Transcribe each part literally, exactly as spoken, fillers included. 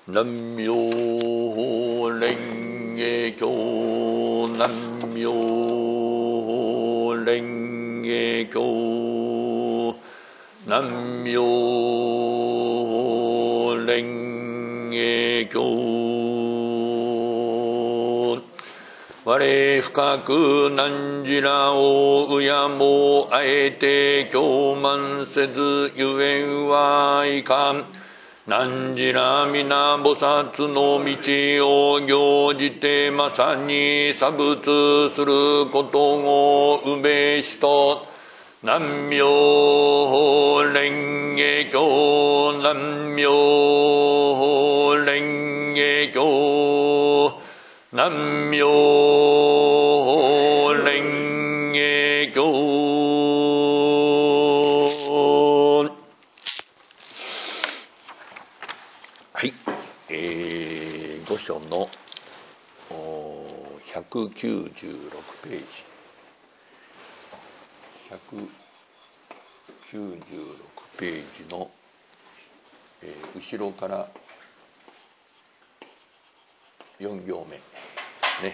南無蓮華経南無蓮華経南無蓮華経我深く汝らを敬もあえて狂慢せずゆえんはいかん。汝ら皆菩薩の道を行じてまさに作物することをうべしと。南無蓮華経南無蓮華経南無蓮華経。はい、えー、御所のひゃくきゅうじゅうろくページ、ひゃくきゅうじゅうろくページの、えー、後ろからよん行目ね、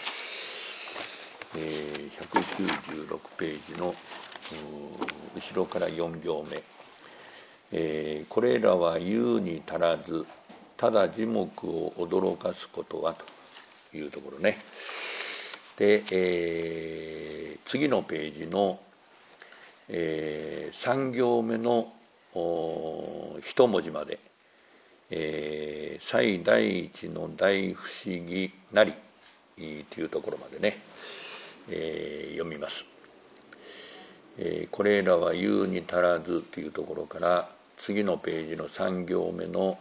えー、ひゃくきゅうじゅうろくページの後ろからよん行目、えー、これらは言うに足らずただ耳目を驚かすことはというところね。で、えー、次のページの、えー、さん行目の一文字まで、えー、最第一の大不思議なりというところまでね、えー、読みます。えー、これらは言うに足らずというところから次のページのさん行目の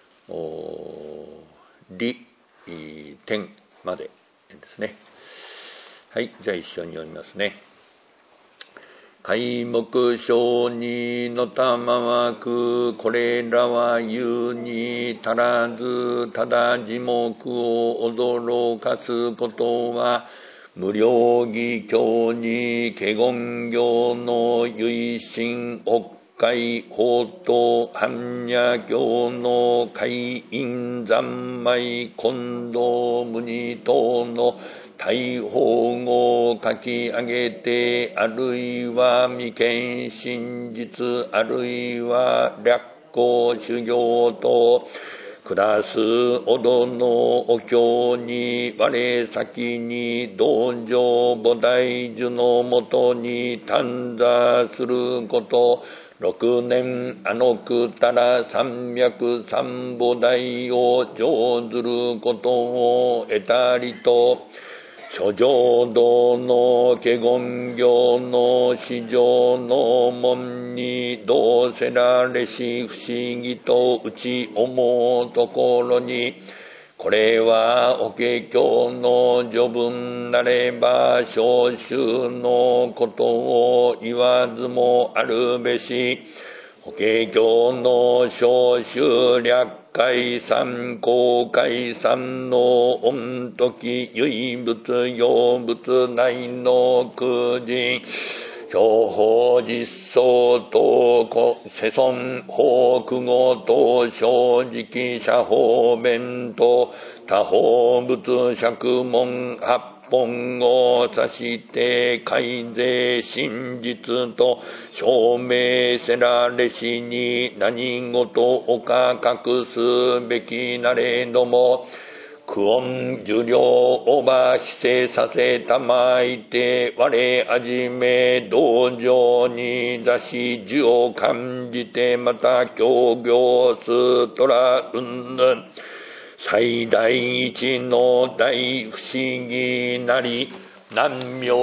理点までですね。はい、じゃあ一緒に読みますね。皆目小にのたまわくこれらは言うに足らずただ耳目を驚かすことは無量義教に華厳行の唯心北海法と般若経の海陰三昧近道無二等の大法を書き上げてあるいは未見真実あるいは略行修行と下すおどのお経に我先に道場菩提樹のもとに短座すること六年あのくたら三脈三菩提を成ずることを得たりと諸浄土の華厳行の至上の門に同せられし不思議と打ち思うところにこれは法華経の序文なれば小衆のことを言わずもあるべし法華経の小衆略解散公開散の御時唯物用物内の空人標法実相等世尊法句語等正直社法弁と他法仏釈問八本を指して改税真実と証明せられしに何事をか隠すべきなれども苦音受領おば非正させたまいて我あじめ道場に座し樹を感じてまた協業すとらうんぬん最大一の大不思議なり南無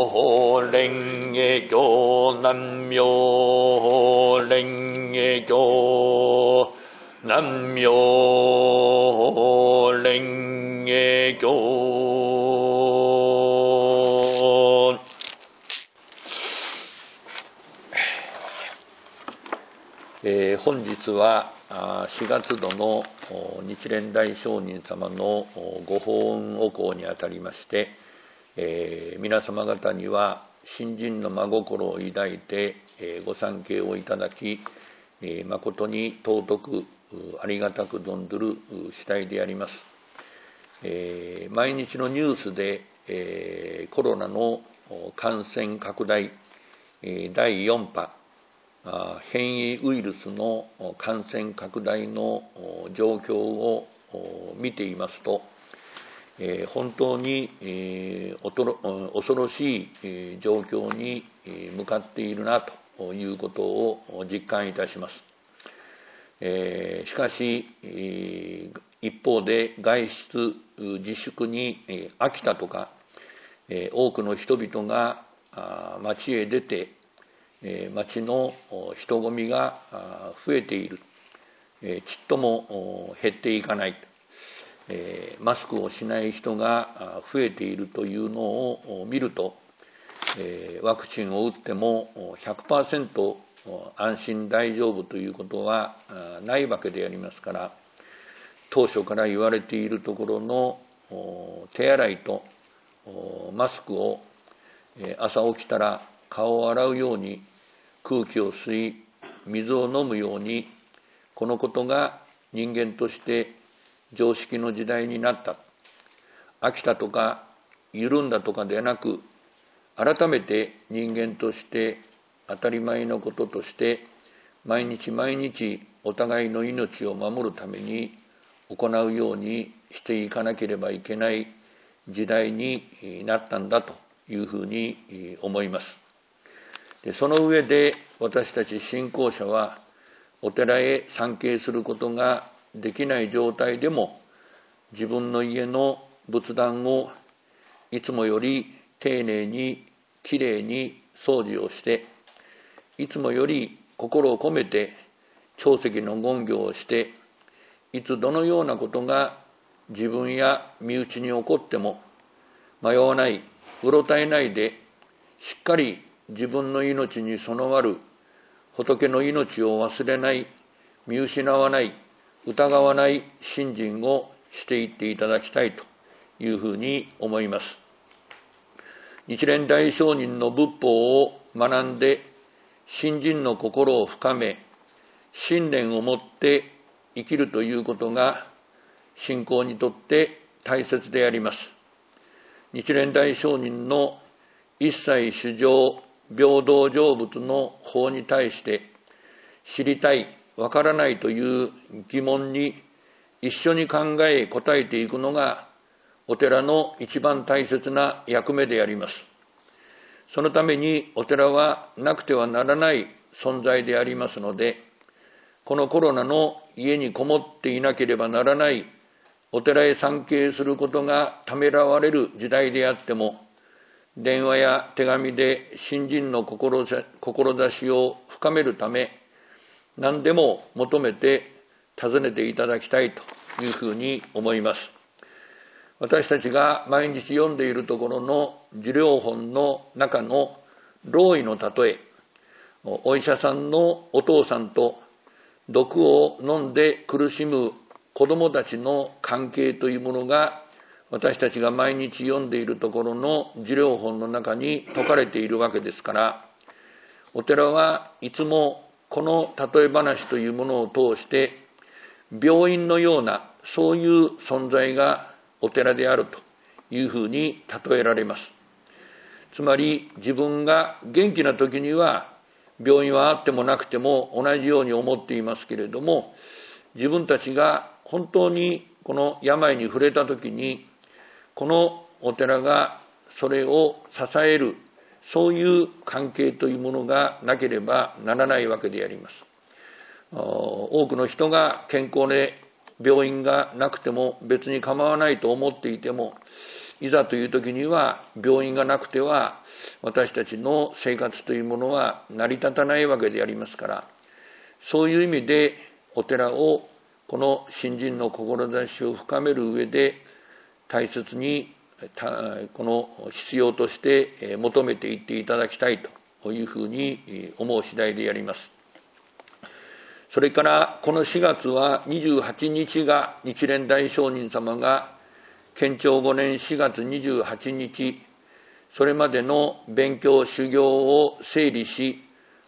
蓮華経南無蓮華経南無蓮華経。えー、本日はしがつどの日蓮大聖人様のご法運お講にあたりまして、えー、皆様方には信心の真心を抱いて、えー、ご参詣をいただき、えー、誠に尊くありがたく存ずる次第であります。えー、毎日のニュースで、えー、コロナの感染拡大、だいよん波、変異ウイルスの感染拡大の状況を見ていますと、本当に恐ろしい状況に向かっているなということを実感いたします。しかし、一方で外出自粛に飽きたとか、多くの人々が街へ出て、街の人混みが増えている、ちっとも減っていかない、マスクをしない人が増えているというのを見ると、ワクチンを打っても ひゃくパーセント 安心大丈夫ということはないわけでありますから、当初から言われているところの手洗いとマスクを朝起きたら顔を洗うように、空気を吸い水を飲むように、このことが人間として常識の時代になった。飽きたとか緩んだとかではなく、改めて人間として当たり前のこととして毎日毎日お互いの命を守るために行うようにしていかなければいけない時代になったんだというふうに思います。でその上で私たち信仰者はお寺へ参詣することができない状態でも、自分の家の仏壇をいつもより丁寧にきれいに掃除をして、いつもより心を込めて朝夕の言行をして、いつどのようなことが自分や身内に起こっても迷わない、うろたえないで、しっかり自分の命に備わる仏の命を忘れない、見失わない、疑わない信心をしていっていただきたいというふうに思います。日蓮大聖人の仏法を学んで信心の心を深め、信念を持って生きるということが信仰にとって大切であります。日蓮大聖人の一切衆生平等成仏の法に対して知りたい、わからないという疑問に一緒に考え答えていくのがお寺の一番大切な役目であります。そのためにお寺はなくてはならない存在でありますので、このコロナの家にこもっていなければならないお寺へ参詣することがためらわれる時代であっても、電話や手紙で信心の志を深めるため、何でも求めて訪ねていただきたいというふうに思います。私たちが毎日読んでいるところの受領本の中の老医の例え、お医者さんのお父さんと毒を飲んで苦しむ子どもたちの関係というものが、私たちが毎日読んでいるところの受領本の中に説かれているわけですから、お寺はいつもこの例え話というものを通して、病院のようなそういう存在がお寺であるというふうに例えられます。つまり自分が元気な時には病院はあってもなくても同じように思っていますけれども、自分たちが本当にこの病に触れた時に、このお寺がそれを支える、そういう関係というものがなければならないわけであります。多くの人が健康で病院がなくても別に構わないと思っていても、いざという時には病院がなくては私たちの生活というものは成り立たないわけでありますから、そういう意味でお寺をこの信心の志を深める上で大切にこの必要として求めていっていただきたいというふうに思う次第であります。それからこのしがつはにじゅうはちにちが日蓮大聖人様が建長ごねんしがつにじゅうはちにち、それまでの勉強修行を整理し、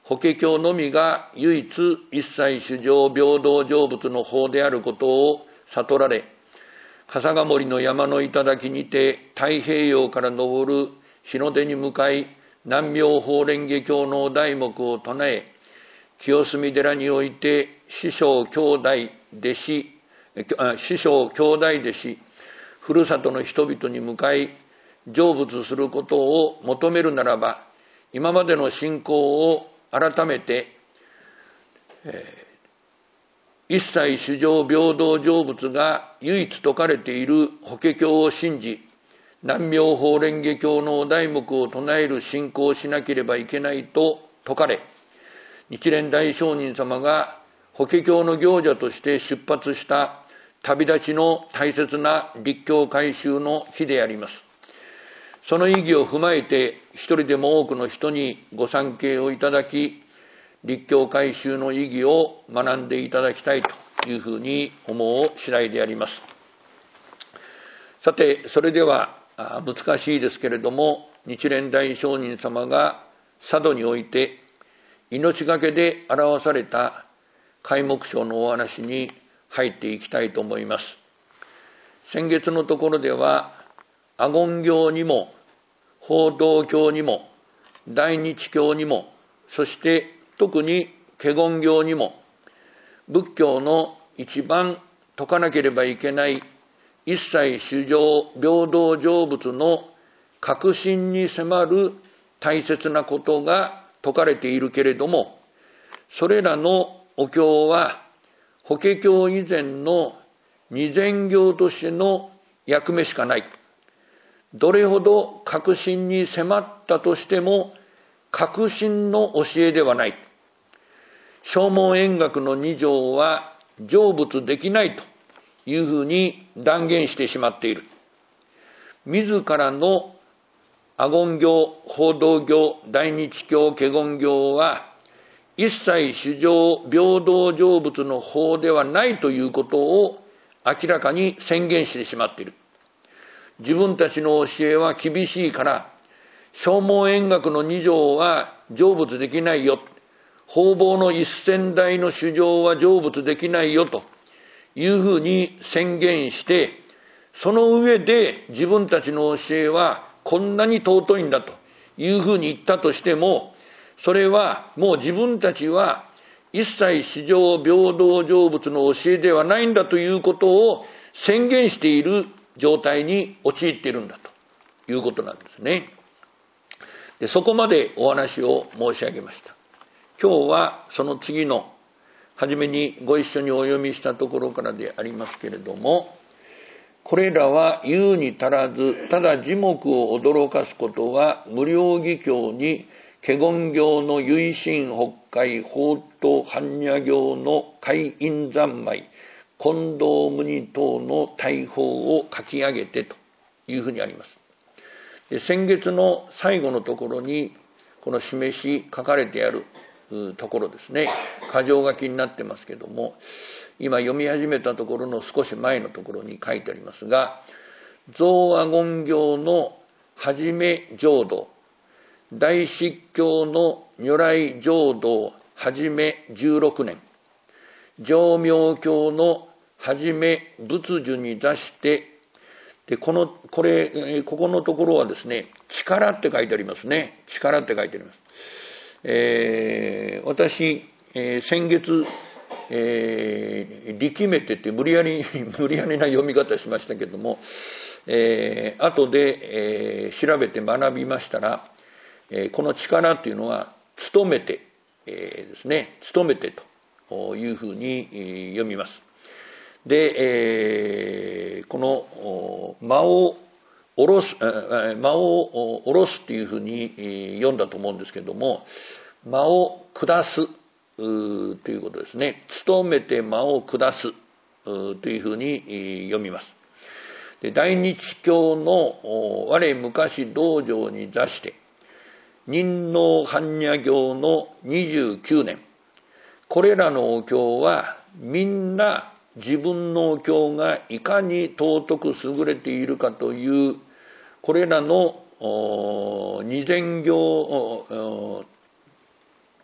法華経のみが唯一一切種上平等成仏の法であることを悟られ、笠ヶ森の山の頂にて太平洋から昇る日の出に向かい、南妙法蓮華経の題目を唱え、清澄寺において師匠兄弟弟子、師匠兄弟弟子、ふるさとの人々に向かい成仏することを求めるならば、今までの信仰を改めて、えー、一切種上平等成仏が唯一説かれている法華経を信じ、南妙法蓮華経の題目を唱える信仰をしなければいけないと説かれ、日蓮大聖人様が法華経の行者として出発した旅立ちの大切な立教改宗の日であります。その意義を踏まえて、一人でも多くの人にご参詣をいただき、立教改宗の意義を学んでいただきたいというふうに思う次第であります。さて、それでは難しいですけれども、日蓮大聖人様が佐渡において命がけで表された開目章のお話に入っていきたいと思います。先月のところでは、阿言経にも、法道経にも、大日経にも、そして特に華厳経にも、仏教の一番説かなければいけない一切種上平等成仏の核心に迫る大切なことが説かれているけれども、それらのお経は法華経以前の二前行としての役目しかない。どれほど核心に迫ったとしても核心の教えではない。正門円覚の二条は成仏できないというふうに断言してしまっている。自らの阿言経、法道経、大日経、華厳経は一切種上平等成仏の法ではないということを明らかに宣言してしまっている。自分たちの教えは厳しいから、正門円覚の二条は成仏できないよ。方々の一千代の種上は成仏できないよというふうに宣言して、その上で自分たちの教えはこんなに尊いんだというふうに言ったとしても、それはもう自分たちは一切種上平等成仏の教えではないんだということを宣言している状態に陥っているんだということなんですね。で、そこまでお話を申し上げました。今日はその次の初めにご一緒にお読みしたところからでありますけれども、これらは言うに足らず、ただ耳目を驚かすことは無量義経に華厳経の唯心北海法と般若経の海陰三昧近藤無二等の大法を書き上げてというふうにあります。で、先月の最後のところにこの示し書かれてあるところですね、箇条書きになってますけども、今読み始めたところの少し前のところに書いてありますが、増阿言経のはじめ浄土、大執教の如来浄土はじめじゅうろくねん、浄妙教のはじめ仏樹に出して、で、この、これ、ここのところはですね、力って書いてありますね。力って書いてあります。えー、私、えー、先月、えー、力めてって無理やり、無理やりな読み方しましたけども、えー、後で、えー、調べて学びましたら、えー、この力というのは、努めて、えー、ですね、努めてというふうに、えー、読みます。で、えー、この間を下ろす、間を下ろすっていうふうに読んだと思うんですけども、間を下すということですね。努めて間を下すというふうに読みます。で、大日経の我昔道場に座して、仁王般若経のにじゅうきゅうねん、これらのお経はみんな自分のお経がいかに尊く優れているかという、これらの二前行、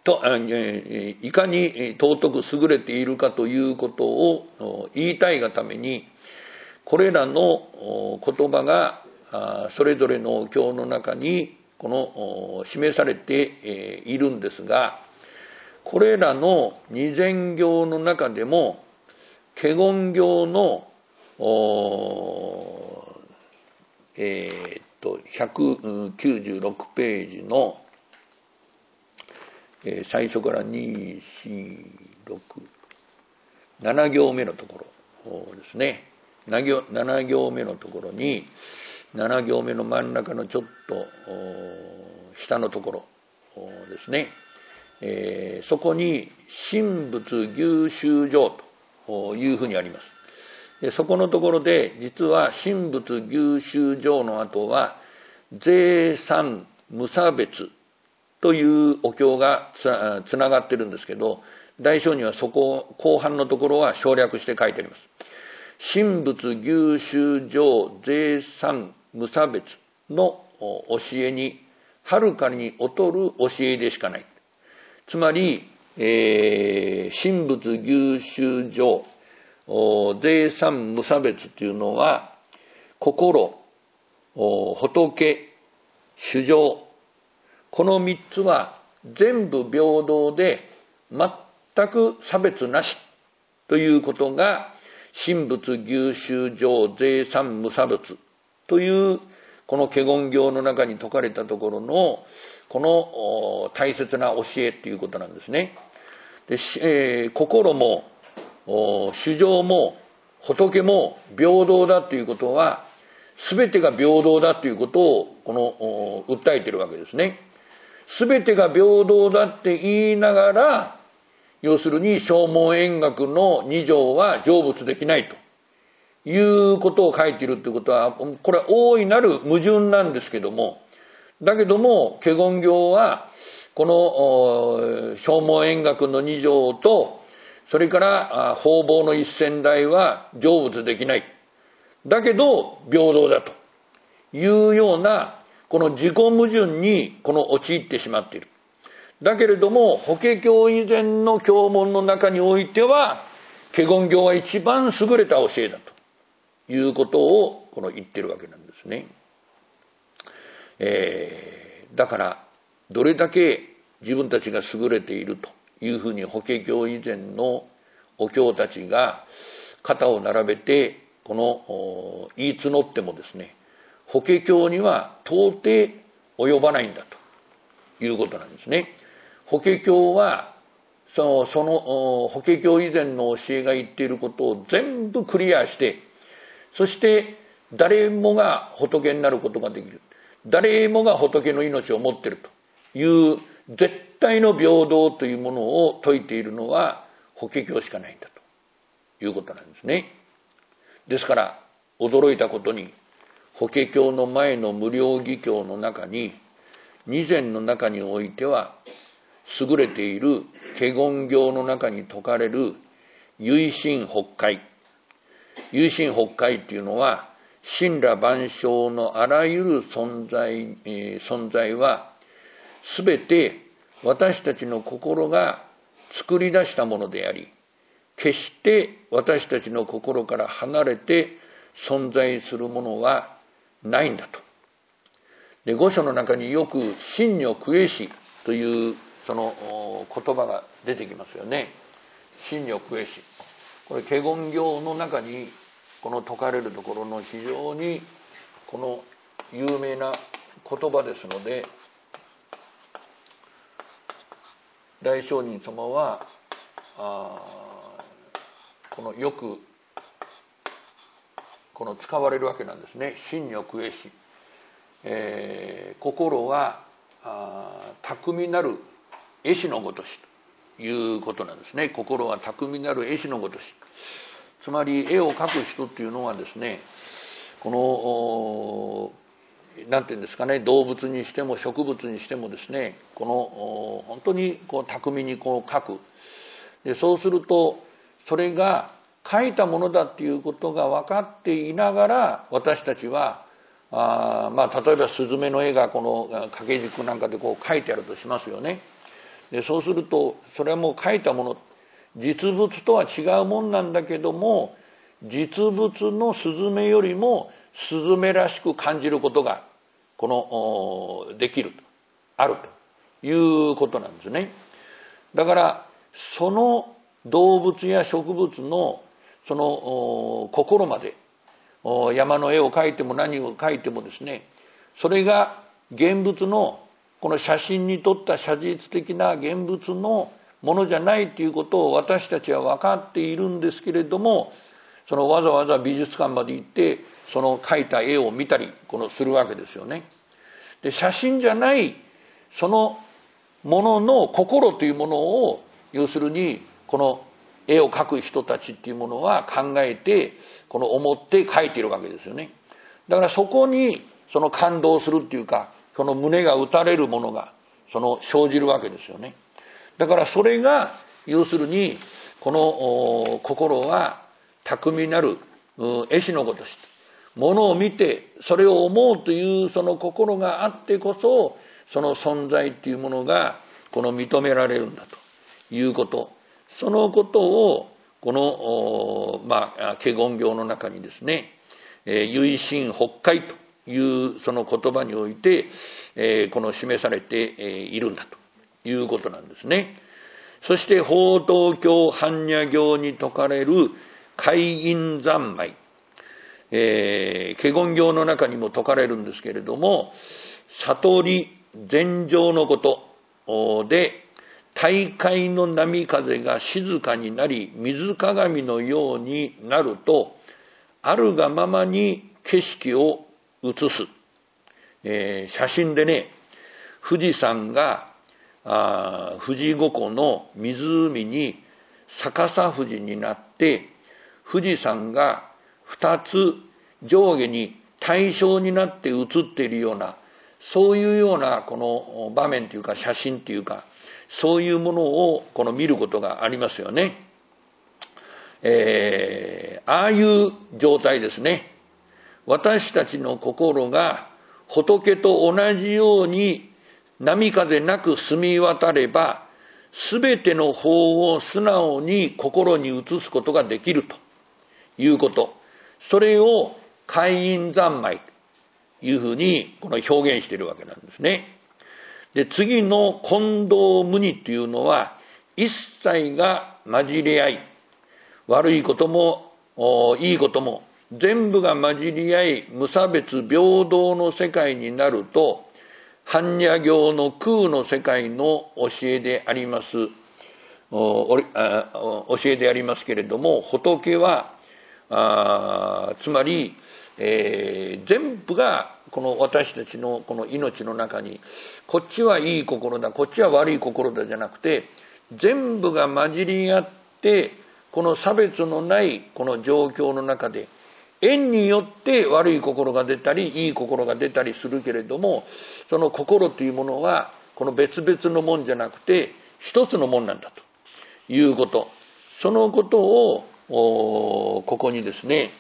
といかに尊く優れているかということを言いたいがために、これらの言葉がそれぞれのお経の中にこの示されているんですが、これらの二善行の中でも華厳行のえー、っとひゃくきゅうじゅうろくページの最初からに、よん、ろく、なな行目のところですね。なな行目のところに、なな行目の真ん中のちょっと下のところですね。えー、そこに神仏牛衆上というふうにあります。でそこのところで、実は神仏牛衆上の後は税三無差別というお経がつながってるんですけど、大章にはそこ後半のところは省略して書いてあります。神仏牛衆上税三無差別の教えにはるかに劣る教えでしかない。つまり、えー、神仏牛衆上税三無差別というのは、心、仏、衆生、この三つは全部平等で全く差別なしということが、神仏牛衆上税三無差別というこの華厳行の中に説かれたところのこの大切な教えということなんですね。で、えー、心も衆生も仏も平等だということは、全てが平等だということをこの訴えているわけですね。全てが平等だって言いながら、要するに正門円覚の二条は成仏できないということを書いているということは、これは大いなる矛盾なんですけども、だけども華厳行はこの正門円覚の二条と、それから方々の一千代は成仏できない、だけど平等だというような、この自己矛盾にこの陥ってしまっている。だけれども法華経以前の経文の中においては、華厳行は一番優れた教えだということをこの言ってるわけなんですね。えー、だからどれだけ自分たちが優れているというふうに法華経以前のお経たちが肩を並べてこの言い募ってもですね、法華経には到底及ばないんだということなんですね。法華経はその、その法華経以前の教えが言っていることを全部クリアして、そして誰もが仏になることができる、誰もが仏の命を持っているという絶対の平等というものを説いているのは法華経しかないんだということなんですね。ですから驚いたことに、法華経の前の無量義経の中に、二善の中においては優れている華厳行の中に説かれる唯心法界、唯心法界っていうのは、神羅万象のあらゆる存在、えー、存在はすべて私たちの心が作り出したものであり、決して私たちの心から離れて存在するものはないんだと。で、御所の中によく真如苦恵しというその言葉が出てきますよね。真如苦恵し、これ華厳行の中にこの説かれるところの非常にこの有名な言葉ですので、大聖人様はあこのよくこの使われるわけなんですね。真如苦恵し、えー、心はあ巧みなる絵師のごとしということなんですね。心は巧みなる絵師のごとし、つまり絵を描く人っていうのはですね、このなんていうんですかね、動物にしても植物にしてもですね、この本当にこう巧みにこう描く。でそうすると、それが描いたものだっていうことが分かっていながら、私たちはあまあ例えばスズメの絵がこの掛け軸なんかでこう描いてあるとしますよね。 でそうするとそれはもう書いたもの、実物とは違うもんなんだけども、実物のスズメよりもスズメらしく感じることがこのできる、あるということなんですね。だからその動物や植物のその心まで、山の絵を描いても何を描いてもですね、それが現物のこの写真に撮った写実的な現物のものじゃないということを私たちは分かっているんですけれども、そのわざわざ美術館まで行ってその描いた絵を見たりこのするわけですよね。で写真じゃないそのものの心というものを、要するにこの絵を描く人たちっていうものは考えてこの思って描いているわけですよね。だからそこにその感動するっていうか、その胸が打たれるものがその生じるわけですよね。だからそれが要するにこの心は巧みなる絵師のごとし、ものを見てそれを思うというその心があってこそ、その存在っていうものがこの認められるんだということ、そのことをこのまあ華厳経の中にですね、唯心北海というその言葉においてこの示されているんだということなんですね。そして法灯経般若経に説かれる海陰三昧、えー、華厳経の中にも説かれるんですけれども、悟り禅定のことで、大海の波風が静かになり水鏡のようになると、あるがままに景色を映す、えー、写真でね、富士山があ富士五湖の湖に逆さ富士になって、富士山が二つ上下に対称になって映っているような、そういうようなこの場面というか写真というか、そういうものをこの見ることがありますよね。えー、ああいう状態ですね。私たちの心が仏と同じように波風なく澄み渡れば、すべての法を素直に心に移すことができるということ、それを海陰三昧というふうにこの表現しているわけなんですね。で、次の混同無二というのは、一切が混じり合い、悪いこともいいことも全部が混じり合い、無差別平等の世界になると、般若経の空の世界の教えであります教えでありますけれども、仏はあつまり、えー、全部がこの私たちのこの命の中に、こっちはいい心だ、こっちは悪い心だじゃなくて、全部が混じり合って、この差別のないこの状況の中で、縁によって悪い心が出たりいい心が出たりするけれども、その心というものはこの別々のもんじゃなくて一つのもんなんだということ、そのことをここにですね、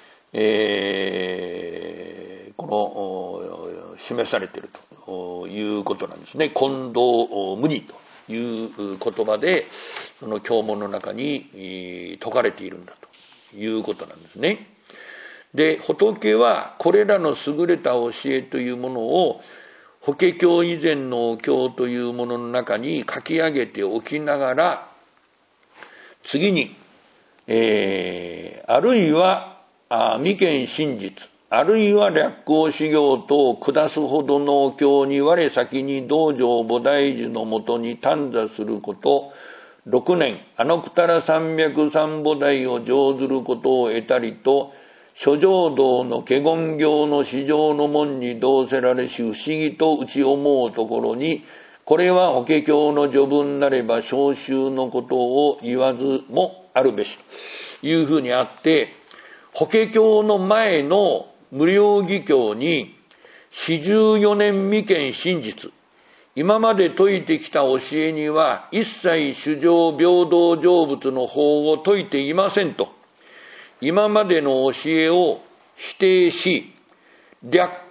えー、この示されているということなんですね。混同無二という言葉でその経文の中に説かれているんだということなんですね。で、仏はこれらの優れた教えというものを法華経以前のお経というものの中に書き上げておきながら、次に、えー、あるいはあ未見真実、あるいは略行修行等を下すほどのお経に我先に道場菩提樹のもとに短座すること、六年あのくたら三百三菩提を上ずることを得たりと、諸浄土の華厳経の至上の門に同せられし不思議と打ち思うところに、これは法華経の序文なれば召集のことを言わずもあるべしというふうにあって、法華経の前の無量義経に四十四年未見真実、今まで説いてきた教えには一切主上平等成仏の法を説いていませんと、今までの教えを否定し、略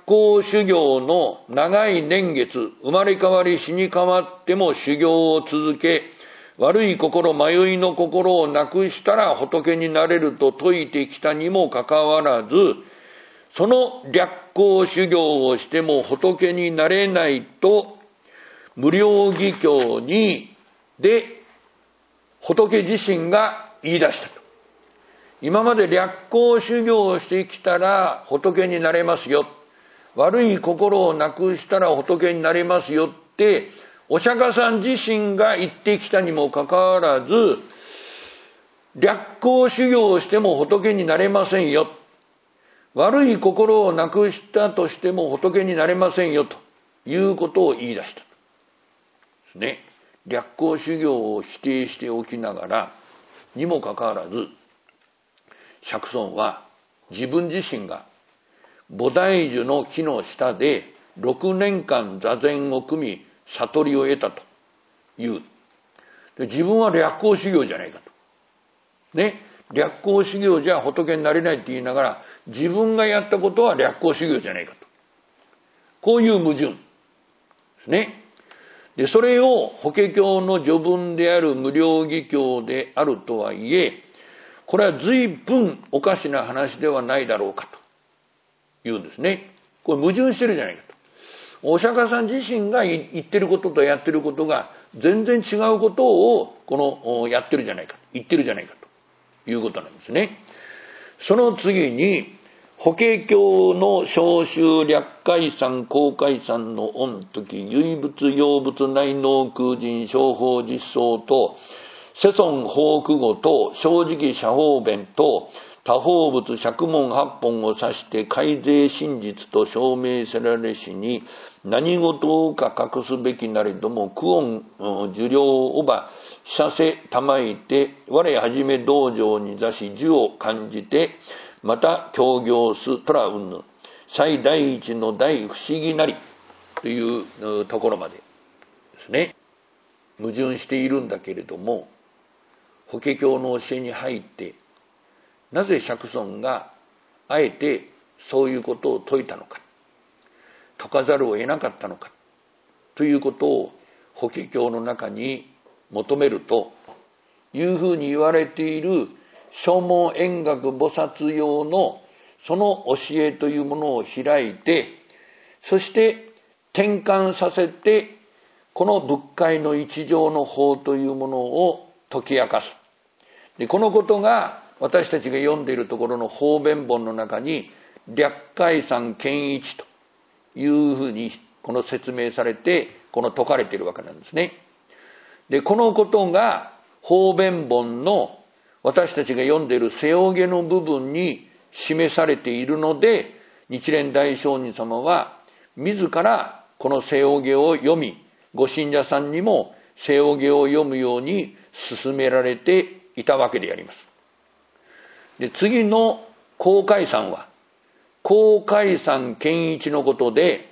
行修行の長い年月、生まれ変わり死に変わっても修行を続け、悪い心、迷いの心をなくしたら仏になれると説いてきたにもかかわらず、その略行修行をしても仏になれないと、無量義経に、で、仏自身が言い出したと。今まで略行修行をしてきたら仏になれますよ。悪い心をなくしたら仏になれますよって、お釈迦さん自身が言ってきたにもかかわらず、略行修行をしても仏になれませんよ。悪い心をなくしたとしても仏になれませんよということを言い出したですね。略行修行を否定しておきながらにもかかわらず、釈尊は自分自身が菩提樹の木の下でろくねんかん座禅を組み悟りを得たという。で、自分は略行修行じゃないかと。ね。略行修行じゃ仏になれないって言いながら、自分がやったことは略行修行じゃないかと。こういう矛盾ですね。で、それを法華経の序文である無量義経であるとはいえ、これは随分おかしな話ではないだろうかと言うんですね。これ矛盾してるじゃないかと。お釈迦さん自身が言ってることとやってることが全然違うことをこのやってるじゃないか、言ってるじゃないかということなんですね。その次に法華経の小衆略解散公解散の御時唯物要物内能空人商法実相と世尊法句語と正直社法弁と他方物釈問八本を指して改税真実と証明せられしに何事か隠すべきなれども苦音受領をば久せたまいて我はじめ道場に座し呪を感じてまた協業すとらうんぬ最第一の大不思議なりというところまでですね。矛盾しているんだけれども、法華経の教えに入ってなぜ釈尊があえてそういうことを説いたのか、説かざるを得なかったのかということを法華経の中に求めるというふうに言われている正門円覚菩薩用のその教えというものを開いて、そして転換させてこの仏界の一条の法というものを解き明かす。で、このことが私たちが読んでいるところの法弁本の中に略解散見一というふうにこの説明されてこの説かれているわけなんですね。で、このことが法弁本の私たちが読んでいる世おげの部分に示されているので、日蓮大聖人様は自らこの世おげを読み、ご信者さんにも世おげを読むように勧められていたわけであります。で、次の公解散は公解散見一のことで、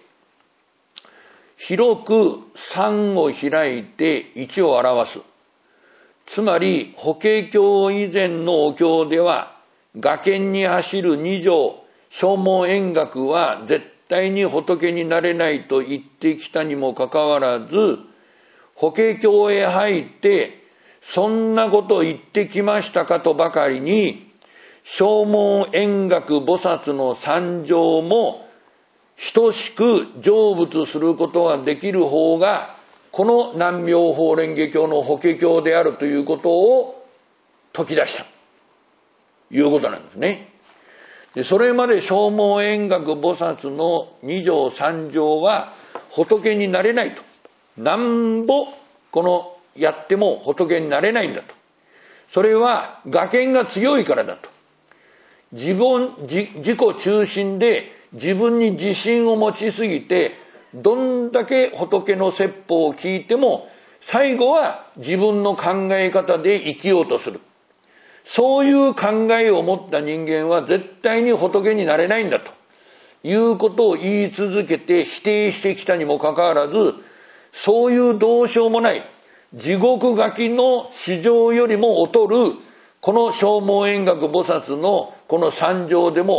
広く三を開いて一を表す。つまり法華経以前のお経では崖に走る二条正門円覚は絶対に仏になれないと言ってきたにもかかわらず、法華経へ入ってそんなこと言ってきましたかとばかりに、正門円覚菩薩の三条も等しく成仏することができる方がこの南妙法蓮華経の法華経であるということを説き出したということなんですね。で、それまで正門円覚菩薩の二条三条は仏になれないと、なんぼこのやっても仏になれないんだと、それは我見が強いからだと、自分自己中心で自分に自信を持ちすぎて、どんだけ仏の説法を聞いても最後は自分の考え方で生きようとする。そういう考えを持った人間は絶対に仏になれないんだということを言い続けて否定してきたにもかかわらず、そういうどうしようもない地獄書きの史上よりも劣るこの正門円覚菩薩のこの三条でも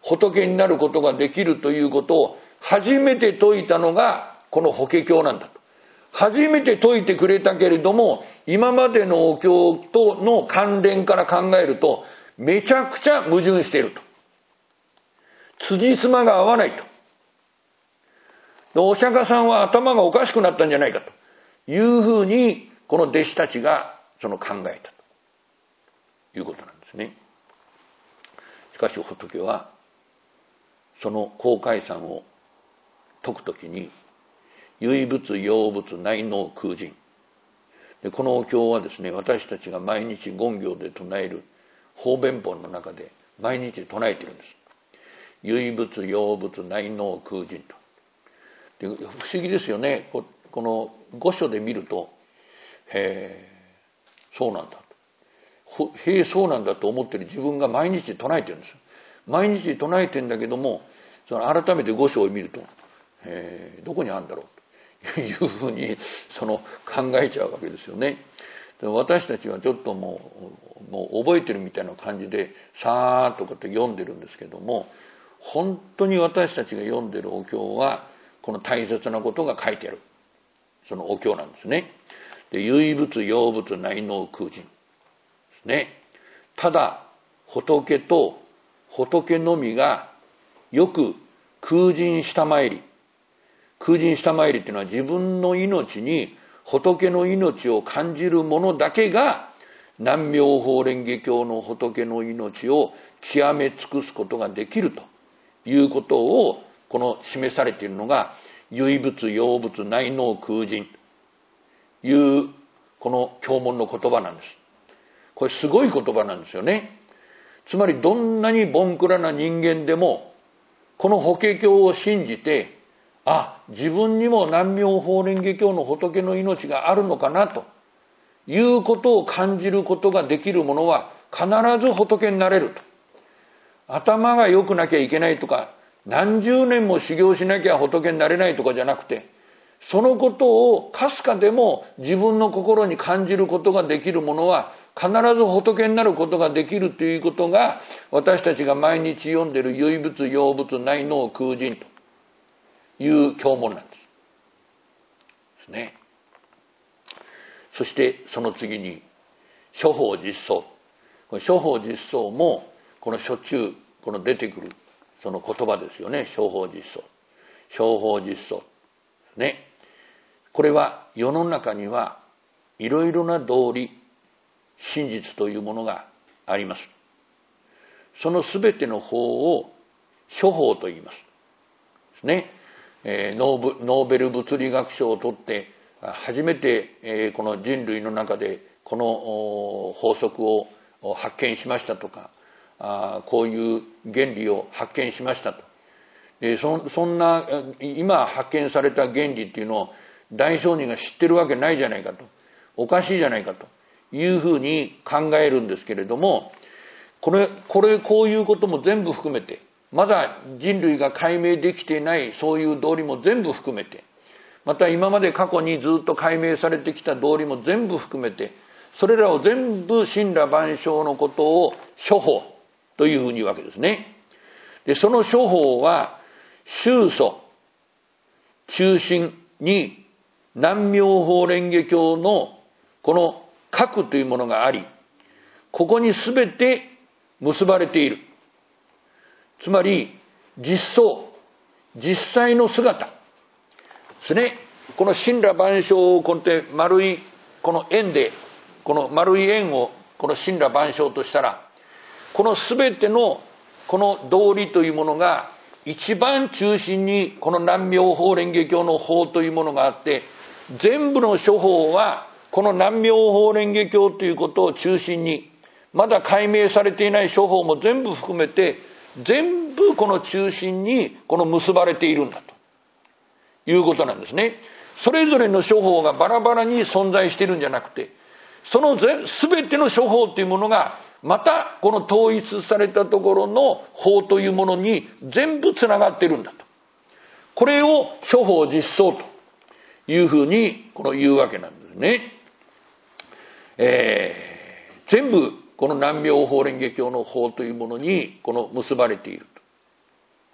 仏になることができるということを初めて説いたのがこの法華経なんだと。初めて説いてくれたけれども、今までのお経との関連から考えるとめちゃくちゃ矛盾していると。辻褄が合わないと。お釈迦さんは頭がおかしくなったんじゃないかというふうにこの弟子たちがその考えたということなんですね。しかし仏はその空海山を説くときに、唯物陽物内能空人で、このお経はですね、私たちが毎日言行で唱える方便本の中で毎日唱えているんです。唯物陽物内能空人と。で不思議ですよね。こ, この御所で見ると、へえそうなんだと、へえそうなんだと思ってる自分が毎日唱えてるんですよ。毎日唱えてるんだけども、その改めて御所を見ると、えー、どこにあるんだろうというふうにその考えちゃうわけですよね。で私たちはちょっともう、もう覚えてるみたいな感じでさーっとかって読んでるんですけども、本当に私たちが読んでるお経はこの大切なことが書いてあるそのお経なんですね。で唯物陽物内能空人ですね。ただ仏と仏のみがよく空人下参り、空人下参りっていうのは自分の命に仏の命を感じる者だけが南妙法蓮華経の仏の命を極め尽くすことができるということをこの示されているのが唯物陽物内能空人というこの経文の言葉なんです。これすごい言葉なんですよね。つまりどんなにボンクラな人間でもこの法華経を信じて、あ、自分にも南妙法蓮華経の仏の命があるのかなということを感じることができる者は必ず仏になれると。頭が良くなきゃいけないとか、何十年も修行しなきゃ仏になれないとかじゃなくて、そのことをかすかでも自分の心に感じることができる者は必ず仏になることができるということが、私たちが毎日読んでいる唯物陽物内能空人という経文なんです。ですね。そしてその次に諸法実相。これ諸法実相もこの初中この出てくるその言葉ですよね。諸法実相。諸法実相。ね。これは世の中にはいろいろな道理、真実というものがあります。そのすべての法を諸法と言います。ですね。えー、ノーブ、ノーベル物理学賞を取って初めて、えー、この人類の中でこの法則を発見しましたとか、あこういう原理を発見しましたと。で そ, そんな今発見された原理っていうのを大聖人が知ってるわけないじゃないかと、おかしいじゃないかというふうに考えるんですけれども、これこれこういうことも全部含めて、まだ人類が解明できていないそういう道理も全部含めて、また今まで過去にずっと解明されてきた道理も全部含めて、それらを全部神羅万象のことを諸法というふうに言うわけですね。でその諸法は宗祖中心に南妙法蓮華経のこの核というものがあり、ここに全て結ばれている。つまり実相、実際の姿ですね。この神羅万象をこの丸いこの円で、この丸い円をこの神羅万象としたら、この全てのこの道理というものが一番中心にこの南妙法蓮華経の法というものがあって、全部の諸法はこの南妙法蓮華経ということを中心に、まだ解明されていない諸法も全部含めて全部この中心にこの結ばれているんだということなんですね。それぞれの諸法がバラバラに存在しているんじゃなくて、その全ての諸法というものがまたこの統一されたところの法というものに全部つながっているんだと。これを諸法実相というふうにこの言うわけなんですね。えー、全部この南妙法蓮華経の法というものにこの結ばれている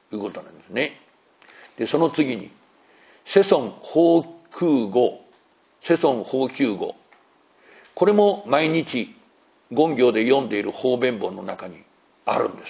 いうことなんですね。で、その次に、世尊法空語、世尊法空語。これも毎日、言行で読んでいる方便本の中にあるんです。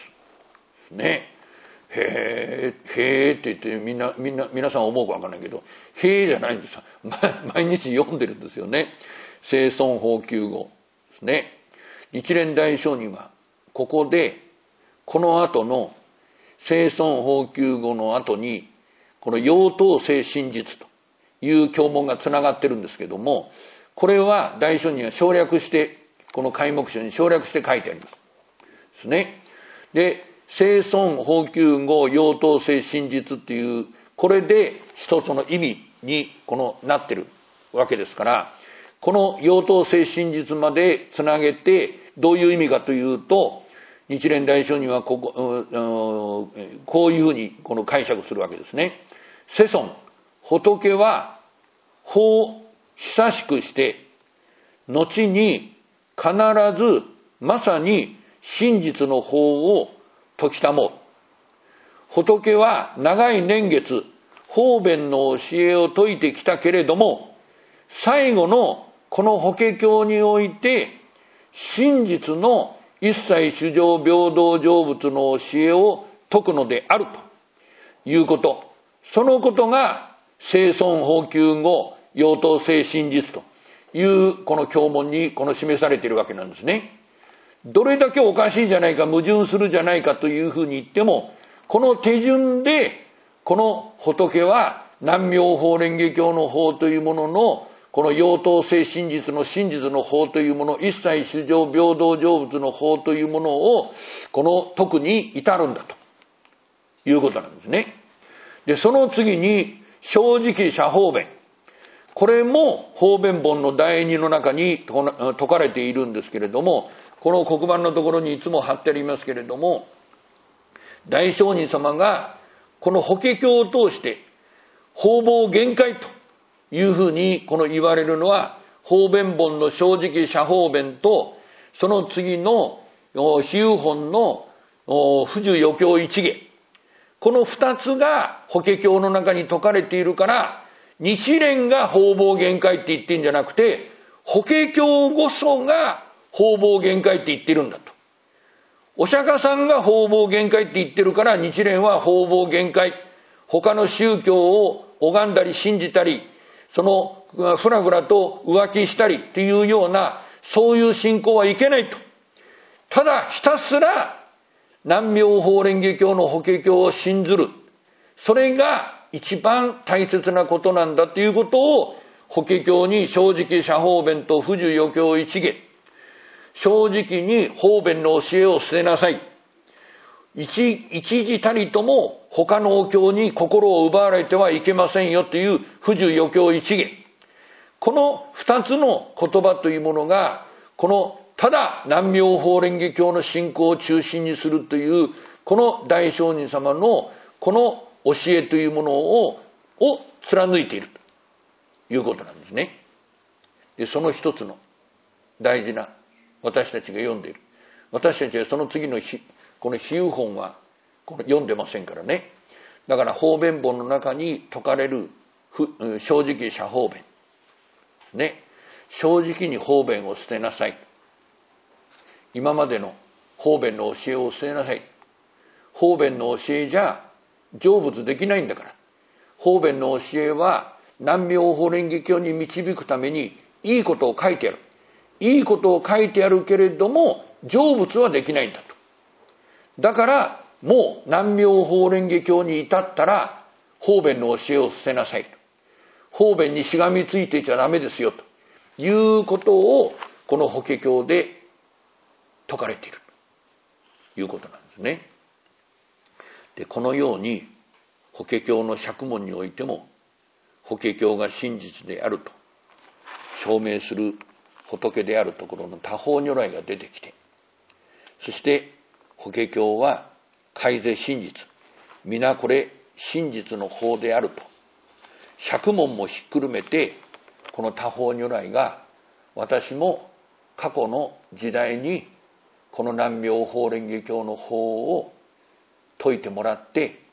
ね。へー、へーって言ってみんな、みんな、皆さん思うかわかんないけど、へーじゃないんですよ。毎日読んでるんですよね。世尊法空語ですね。日蓮大聖人は、ここで、この後の世尊法空語の後に、この妖刀聖真実という経文がつながってるんですけども、これは大聖人は省略して、この開目書に省略して書いてあります。ですね。で、世尊法空語妖刀聖真実っていう、これで一つの意味にこのなってるわけですから、この妖刀聖真実までつなげて、どういう意味かというと、日蓮大聖人はここ、こういうふうにこの解釈するわけですね。世尊、仏は法を久しくして、後に必ずまさに真実の法を説きたもう。仏は長い年月、方便の教えを説いてきたけれども、最後のこの法華経において、真実の一切衆生平等成仏の教えを説くのであるということ。そのことが、世尊法空語、妖刀聖真実というこの経文にこの示されているわけなんですね。どれだけおかしいじゃないか、矛盾するじゃないかというふうに言っても、この手順で、この仏は南妙法蓮華経の法というものの、この妖刀聖真実の真実の法というもの、一切衆生平等成仏の法というものを、この説くに至るんだということなんですね。で、その次に、正直社方便。これも方便本の第二の中に説かれているんですけれども、この黒板のところにいつも貼ってありますけれども、大聖人様がこの法華経を通して方々限界というふうにこの言われるのは、方便本の正直社方便と、その次の比喩本の不受余経一下、この二つが法華経の中に説かれているから、日蓮が方々限界って言ってるんじゃなくて、法華経こそが方々限界って言ってるんだと。お釈迦さんが方々限界って言ってるから、日蓮は方々限界。他の宗教を拝んだり信じたり、そのふらふらと浮気したりっていうような、そういう信仰はいけないと。ただひたすら南妙法蓮華経の法華経を信ずる。それが一番大切なことなんだということを、法華経に正直社方便と不受余経一下。正直に方便の教えを捨てなさい。一, 一時たりとも他のお経に心を奪われてはいけませんよという不受余経一下。この二つの言葉というものが、このただ南妙法蓮華経の信仰を中心にするという、この大聖人様のこの教えというものを、を貫いているということなんですね。で、その一つの大事な、私たちが読んでいる。私たちはその次の日、この比喩本はこの読んでませんからね。だから方便本の中に説かれる正直社方便。ね。正直に方便を捨てなさい。今までの方便の教えを捨てなさい。方便の教えじゃ成仏できないんだから。方便の教えは南妙法蓮華経に導くためにいいことを書いてある。いいことを書いてあるけれども、成仏はできないんだと。だから、もう南妙法蓮華経に至ったら、方便の教えを捨てなさいと。方便にしがみついていちゃダメですよということを、この法華経で説かれているということなんですね。で、このように法華経の釈問においても、法華経が真実であると証明する仏であるところの多方如来が出てきて、そして法華経は開示真実、皆これ真実の法であると、釈問もひっくるめて、この多方如来が、私も過去の時代にこの南妙法蓮華経の法を説いてもらって、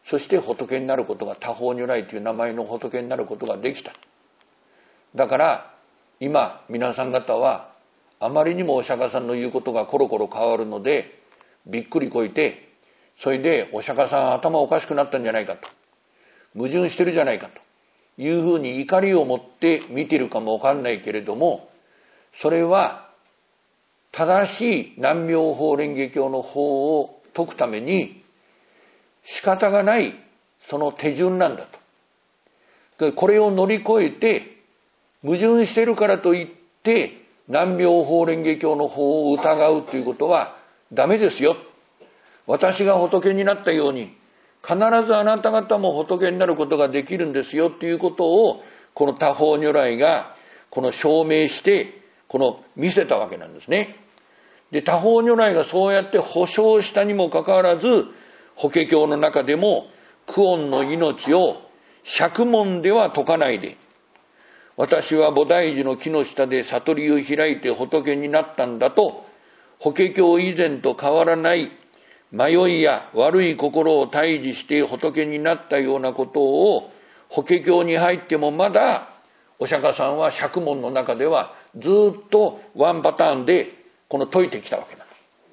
そして仏になることが、多宝如来という名前の仏になることができた。だから今皆さん方はあまりにもお釈迦さんの言うことがコロコロ変わるのでびっくりこいて、それでお釈迦さん頭おかしくなったんじゃないかと、矛盾してるじゃないかというふうに怒りを持って見てるかもわかんないけれども、それは正しい南妙法蓮華経の法を説くために仕方がないその手順なんだと。これを乗り越えて矛盾しているからといって南妙法蓮華経の法を疑うということはダメですよ。私が仏になったように必ずあなた方も仏になることができるんですよということを、この多宝如来がこの証明してこの見せたわけなんですね。で、多宝如来がそうやって保証したにもかかわらず、法華経の中でも久遠の命を釈門では説かないで、私は菩提樹の木の下で悟りを開いて仏になったんだと、法華経以前と変わらない迷いや悪い心を退治して仏になったようなことを法華経に入ってもまだお釈迦さんは釈門の中ではずっとワンパターンでこの説いてきたわけなん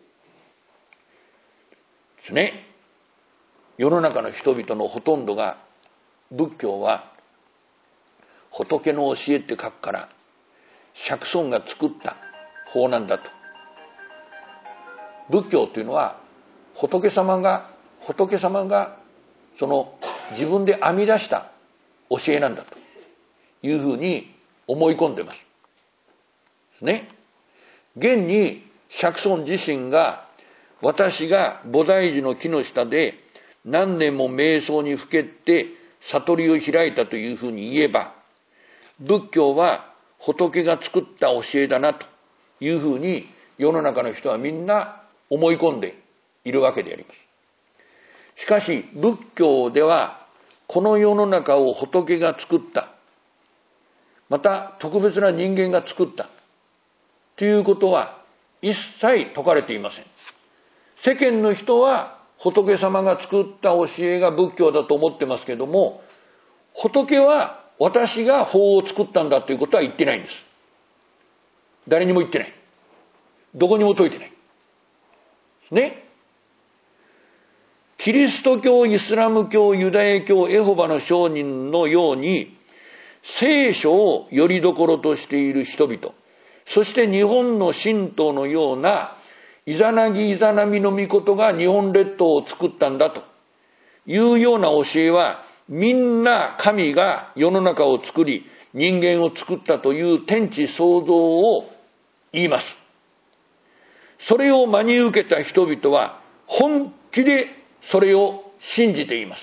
ですね。世の中の人々のほとんどが仏教は仏の教えって書くから釈尊が作った法なんだと。仏教というのは仏様が仏様がその自分で編み出した教えなんだというふうに思い込んでますですね。現に釈尊自身が、私が菩提樹の木の下で何年も瞑想にふけって悟りを開いたというふうに言えば、仏教は仏が作った教えだなというふうに世の中の人はみんな思い込んでいるわけであります。しかし仏教ではこの世の中を仏が作った、また特別な人間が作ったということは一切説かれていません。世間の人は仏様が作った教えが仏教だと思ってますけども、仏は私が法を作ったんだということは言ってないんです。誰にも言ってない。どこにも説いてない。ね。キリスト教、イスラム教、ユダヤ教、エホバの証人のように聖書をよりどころとしている人々、そして日本の神道のようなイザナギイザナミの御事が日本列島を作ったんだというような教えは、みんな神が世の中を作り人間を作ったという天地創造を言います。それを真に受けた人々は本気でそれを信じています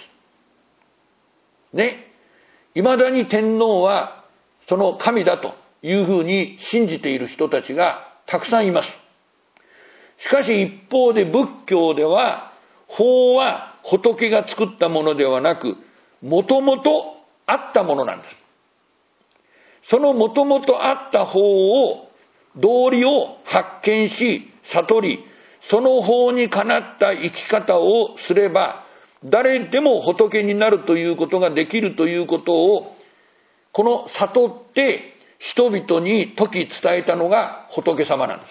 ね。いまだに天皇はその神だというふうに信じている人たちがたくさんいます。しかし一方で仏教では法は仏が作ったものではなく、もともとあったものなんです。そのもともとあった法を、道理を発見し悟り、その法にかなった生き方をすれば誰でも仏になるということができるということを、この悟って人々に説き伝えたのが仏様なんです。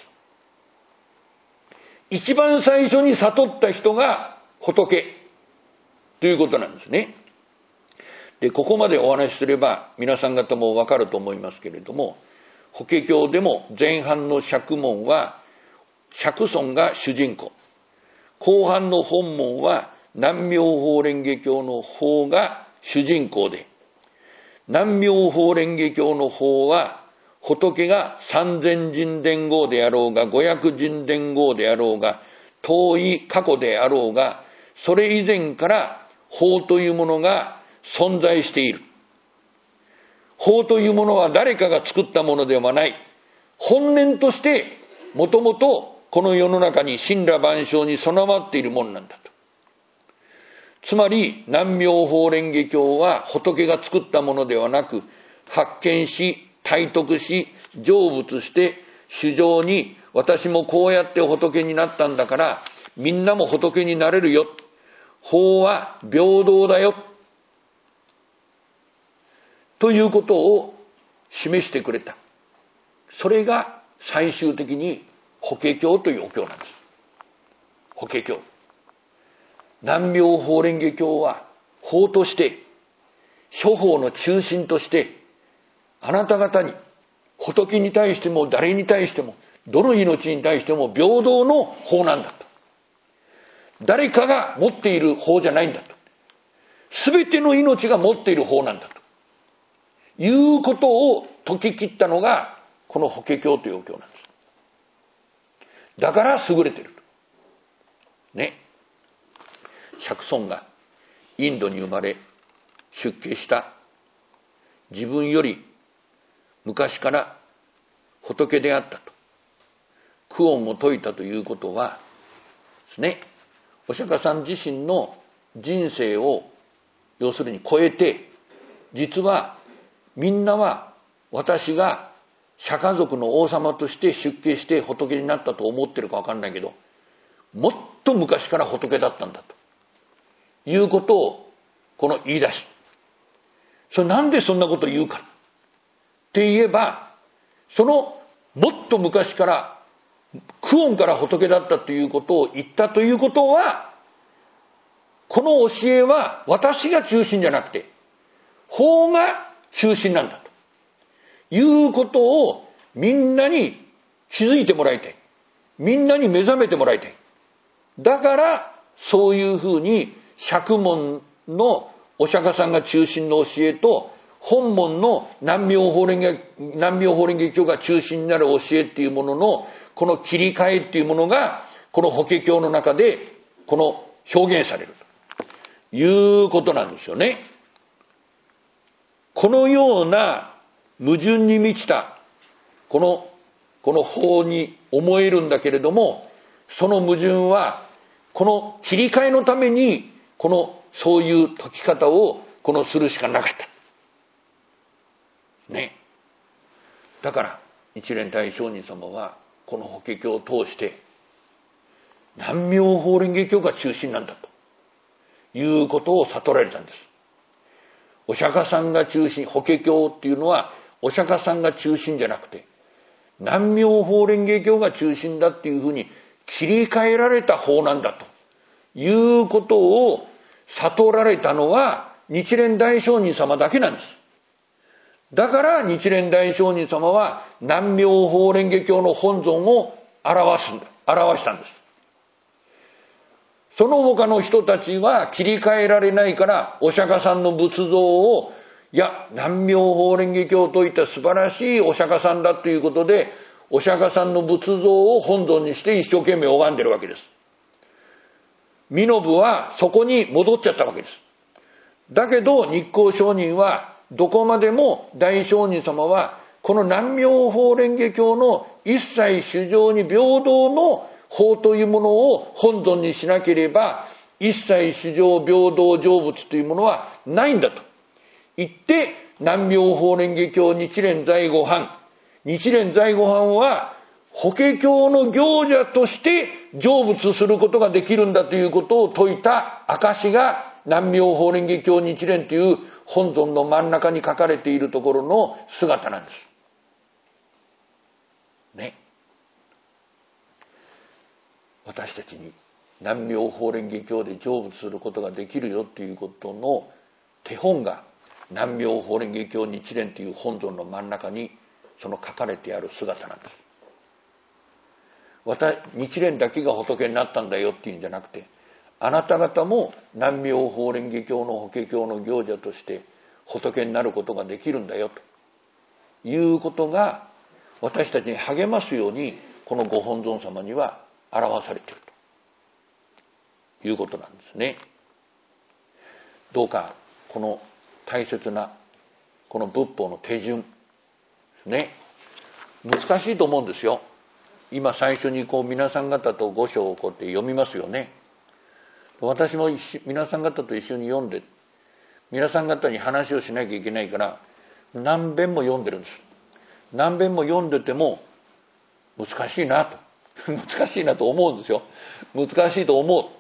一番最初に悟った人が仏ということなんですね。で、ここまでお話しすれば皆さん方もわかると思いますけれども、法華経でも前半の釈門は釈尊が主人公、後半の本門は南妙法蓮華経の法が主人公で、南妙法蓮華経の法は仏が三千人伝語であろうが五百人伝語であろうが遠い過去であろうが、それ以前から法というものが存在している。法というものは誰かが作ったものではない。本然としてもともとこの世の中に森羅万象に備わっているものなんだと。つまり南妙法蓮華経は仏が作ったものではなく、発見し体得し成仏して主情に、私もこうやって仏になったんだからみんなも仏になれるよ。 法は平等だよということを示してくれた。それが最終的に法華経というお経なんです。法華経。南妙法蓮華経は法として諸法の中心としてあなた方に仏に対しても誰に対してもどの命に対しても平等の法なんだと。誰かが持っている法じゃないんだと。すべての命が持っている法なんだということを説き切ったのがこの法華経というお経なんです。だから優れているね。釈尊がインドに生まれ出家した自分より昔から仏であったと苦音を説いたということはですね、お釈迦さん自身の人生を要するに超えて、実はみんなは私が釈迦族の王様として出家して仏になったと思ってるか分かんないけど、もっと昔から仏だったんだということをこの言い出し、それなんでそんなことを言うかって言えば、そのもっと昔から苦音から仏だったということを言ったということは、この教えは私が中心じゃなくて法が中心なんだということをみんなに気づいてもらいたい。みんなに目覚めてもらいたい。だからそういうふうに釈門のお釈迦さんが中心の教えと本門の南妙法蓮華南妙法蓮華経が中心になる教えっていうもののこの切り替えっていうものがこの法華経の中でこの表現されるということなんですよね。このような矛盾に満ちたこのこの法に思えるんだけれども、その矛盾はこの切り替えのためにこのそういう解き方をこのするしかなかったね。だから一蓮大聖人様はこの法華経を通して南妙法蓮華経が中心なんだということを悟られたんです。お釈迦さんが中心、法華経っていうのはお釈迦さんが中心じゃなくて南妙法蓮華経が中心だっていうふうに切り替えられた法なんだということを悟られたのは日蓮大聖人様だけなんです。だから日蓮大聖人様は南妙法蓮華経の本尊を表すんだ、表したんです。その他の人たちは切り替えられないからお釈迦さんの仏像を、いや南妙法蓮華経といった素晴らしいお釈迦さんだということでお釈迦さんの仏像を本尊にして一生懸命拝んでるわけです。身延はそこに戻っちゃったわけです。だけど日光上人はどこまでも大聖人様はこの南妙法蓮華経の一切主情に平等の法というものを本尊にしなければ一切主情平等成仏というものはないんだと言って南妙法蓮華経日蓮在吾範、日蓮在吾範は法華経の行者として成仏することができるんだということを説いた証が南妙法蓮華経日蓮という本尊の真ん中に書かれているところの姿なんですね。私たちに南妙法蓮華経で成仏することができるよということの手本が南妙法蓮華経日蓮という本尊の真ん中にその書かれてある姿なんです。私日蓮だけが仏になったんだよっていうんじゃなくて、あなた方も南妙法蓮華経の法華経の行者として仏になることができるんだよということが私たちに励ますようにこのご本尊様には表されているということなんですね。どうかこの大切なこの仏法の手順ね、難しいと思うんですよ。今最初にこう皆さん方と御書をこうやって読みますよね。私も皆さん方と一緒に読んで皆さん方に話をしなきゃいけないから何遍も読んでるんです。何遍も読んでても難しいなと難しいなと思うんですよ。難しいと思う。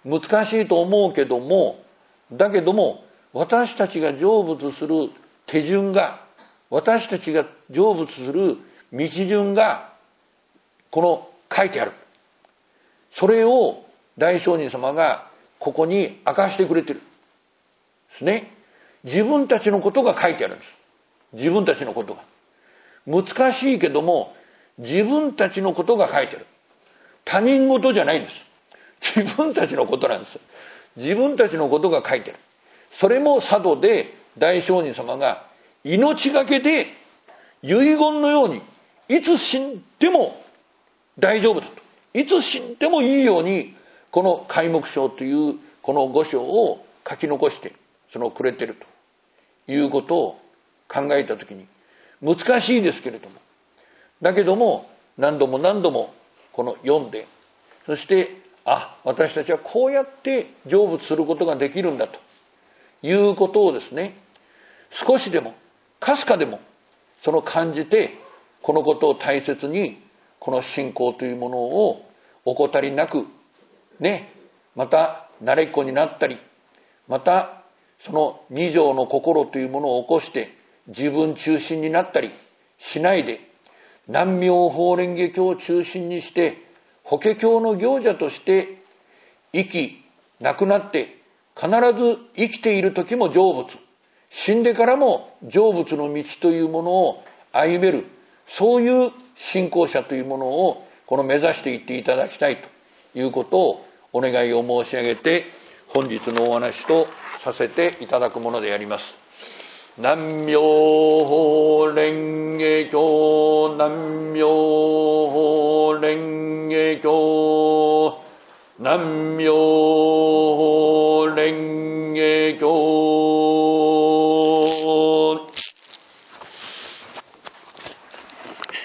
難しいと思うけども、だけども私たちが成仏する手順が、私たちが成仏する道順がこの書いてある。それを大聖人様がここに明かしてくれてるんですね。自分たちのことが書いてあるんです。自分たちのことが難しいけども自分たちのことが書いてある。他人事じゃないんです。自分たちのことなんです。自分たちのことが書いてある。それも佐渡で大聖人様が命がけで遺言のようにいつ死んでも大丈夫だと、いつ死んでもいいようにこの開目章というこの五章を書き残してそのくれてるということを考えたときに、難しいですけれども、だけども何度も何度もこの読んで、そしてあ、私たちはこうやって成仏することができるんだということをですね、少しでもかすかでもその感じて、このことを大切にこの信仰というものを怠りなくね、また慣れっこになったり、またその二条の心というものを起こして自分中心になったりしないで、南妙法蓮華経を中心にして法華経の行者として生き、亡くなって必ず生きている時も成仏、死んでからも成仏の道というものを歩める、そういう信仰者というものをこの目指していっていただきたいということをお願いを申し上げて、本日のお話とさせていただくものであります。南妙法蓮華経、南妙法蓮華経、南妙